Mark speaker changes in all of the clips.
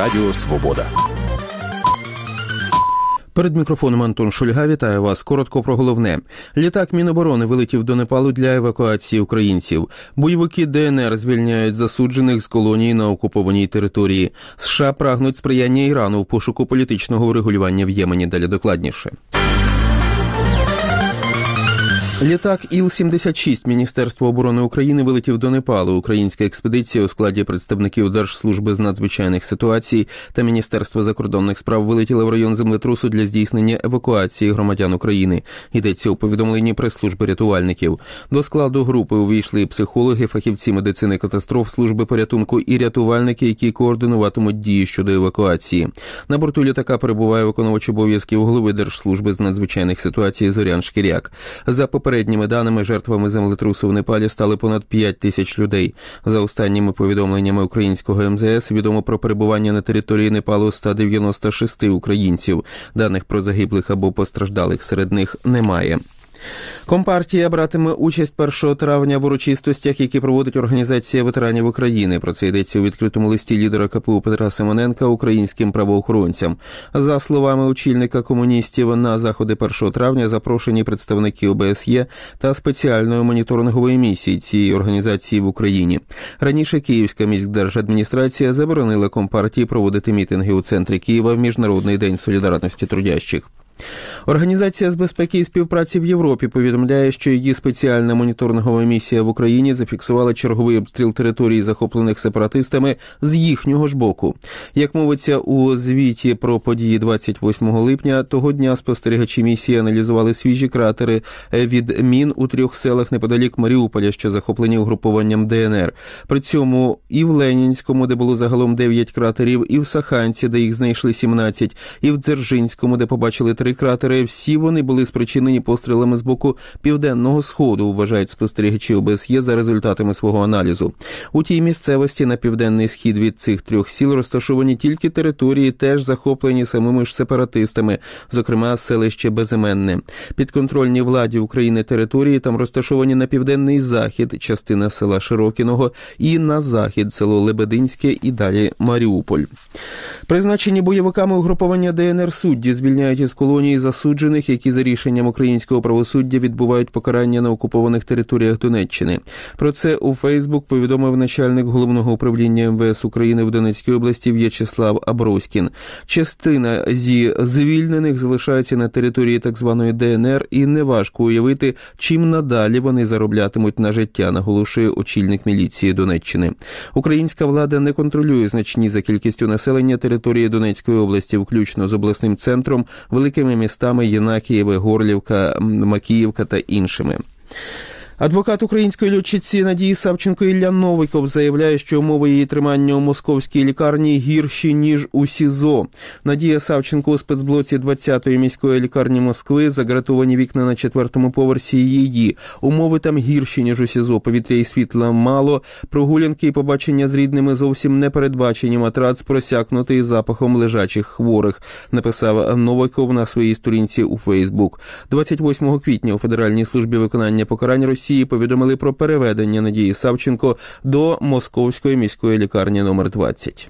Speaker 1: Радіо Свобода.
Speaker 2: Перед мікрофоном Антон Шульга. Вітаю вас. Коротко про головне. Літак Міноборони вилетів до Непалу для евакуації українців. Бойовики ДНР звільняють засуджених з колонії на окупованій території. США прагнуть сприяння Ірану в пошуку політичного врегулювання в Ємені. Далі докладніше. Літак Іл-76 Міністерства оборони України вилетів до Непалу. Українська експедиція у складі представників Держслужби з надзвичайних ситуацій та Міністерства закордонних справ вилетіла в район землетрусу для здійснення евакуації громадян України. Йдеться у повідомленні прес-служби рятувальників. До складу групи увійшли психологи, фахівці медицини катастроф, служби порятунку і рятувальники, які координуватимуть дії щодо евакуації. На борту літака перебуває виконувач обов'язків голови Держслужби з надзвичайних ситуацій Зорян Шкіряк. За попередніми даними, жертвами землетрусу в Непалі стали понад 5 тисяч людей. За останніми повідомленнями українського МЗС відомо про перебування на території Непалу 196 українців. Даних про загиблих або постраждалих серед них немає. Компартія братиме участь 1 травня в урочистостях, які проводить Організація ветеранів України. Про це йдеться у відкритому листі лідера КПУ Петра Симоненка українським правоохоронцям. За словами очільника комуністів, на заходи 1 травня запрошені представники ОБСЄ та спеціальної моніторингової місії цієї організації в Україні. Раніше Київська міськдержадміністрація заборонила Компартії проводити мітинги у центрі Києва в Міжнародний день солідарності трудящих. Організація з безпеки і співпраці в Європі повідомляє, що її спеціальна моніторингова місія в Україні зафіксувала черговий обстріл території, захоплених сепаратистами, з їхнього ж боку. Як мовиться у звіті про події 28 липня, того дня спостерігачі місії аналізували свіжі кратери від мін у 3 селах неподалік Маріуполя, що захоплені угрупованням ДНР. При цьому і в Ленінському, де було загалом 9 кратерів, і в Саханці, де їх знайшли 17, і в Дзержинському, де побачили 3 кратери. Всі вони були спричинені пострілами з боку Південного Сходу, вважають спостерігачі ОБСЄ за результатами свого аналізу. У тій місцевості на південний схід від цих 3 сіл розташовані тільки території, теж захоплені самими ж сепаратистами, зокрема селище Безіменне. Підконтрольні владі України території там розташовані на південний захід, частина села Широкіного, і на захід село Лебединське і далі Маріуполь. Призначені бойовиками угруповання ДНР судді звільняють із колонії засуджених, які за рішенням українського правосуддя відбувають покарання на окупованих територіях Донеччини. Про це у Фейсбук повідомив начальник Головного управління МВС України в Донецькій області В'ячеслав Аброськін. Частина зі звільнених залишаються на території так званої ДНР, і неважко уявити, чим надалі вони зароблятимуть на життя, наголошує очільник міліції Донеччини. Українська влада не контролює значні за кількістю населення території Донецької області, включно з обласним центром, великими містами Єнакієве, Горлівка, Макіївка та іншими. Адвокат української льотчиці Надії Савченко Ілля Новиков заявляє, що умови її тримання у московській лікарні гірші, ніж у СІЗО. Надія Савченко у спецблоці 20-ї міської лікарні Москви, загратовані вікна на 4-му поверсі її. Умови там гірші, ніж у СІЗО. Повітря і світла мало, прогулянки і побачення з рідними зовсім не передбачені, матрац просякнутий запахом лежачих хворих, написав Новиков на своїй сторінці у Фейсбук. 28 квітня у Федеральній службі виконання покарань Росії повідомили про переведення Надії Савченко до Московської міської лікарні номер 20.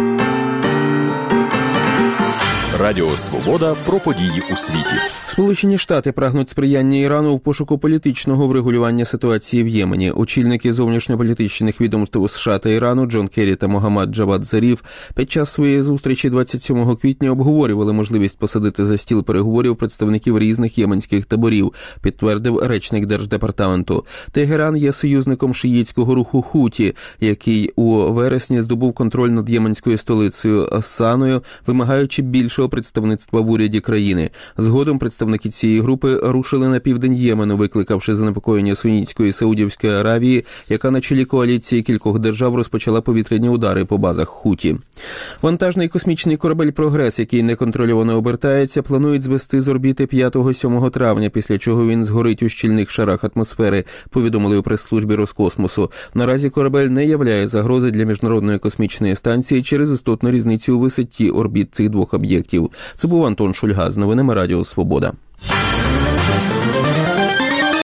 Speaker 1: Радіо Свобода про події у світі.
Speaker 2: Сполучені Штати прагнуть сприяння Ірану в пошуку політичного врегулювання ситуації в Ємені. Очільники зовнішньополітичних відомств США та Ірану Джон Керрі та Могаммад Джавад Заріф під час своєї зустрічі 27 квітня обговорювали можливість посадити за стіл переговорів представників різних єменських таборів, підтвердив речник Держдепартаменту. Тегеран є союзником шиїтського руху Хуті, який у вересні здобув контроль над єменською столицею Саною, вимагаючи більшого представництва в уряді країни. Згодом представники цієї групи рушили на південь Ємену, викликавши занепокоєння Сунітської Саудівської Аравії, яка на чолі коаліції кількох держав розпочала повітряні удари по базах Хуті. Вантажний космічний корабель «Прогрес», який неконтрольовано обертається, планують звести з орбіти 5-7 травня, після чого він згорить у щільних шарах атмосфери, повідомили у прес-службі Роскосмосу. Наразі корабель не являє загрози для Міжнародної космічної станції через істотну різницю у висоті орбіт цих двох об'єктів. Це був Антон Шульга з новинами Радіо Свобода.